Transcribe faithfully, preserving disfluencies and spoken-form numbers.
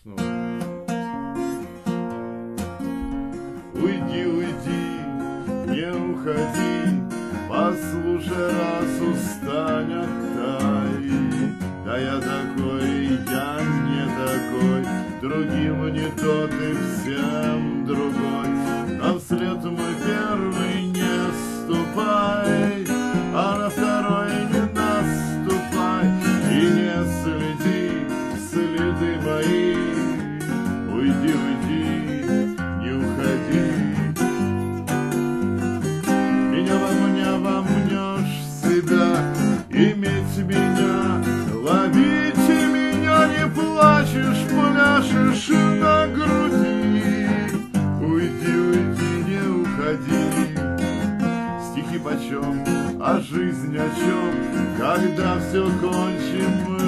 снова. Уйди, уйди, не уходи, послушай, раз устань, отдай. Да я такой, я не такой, другим не тот и всем другой. На вслед мой первый не ступай, а на второй не наступай. И не следи, следы мои, уйди, уйди, не уходи. Меня во мне вомнешь себя, иметь меня, ловите меня, не плачешь, пляшешь на груди. Уйди, уйди, не уходи. Стихи почем, а жизнь о чем, когда все кончим мы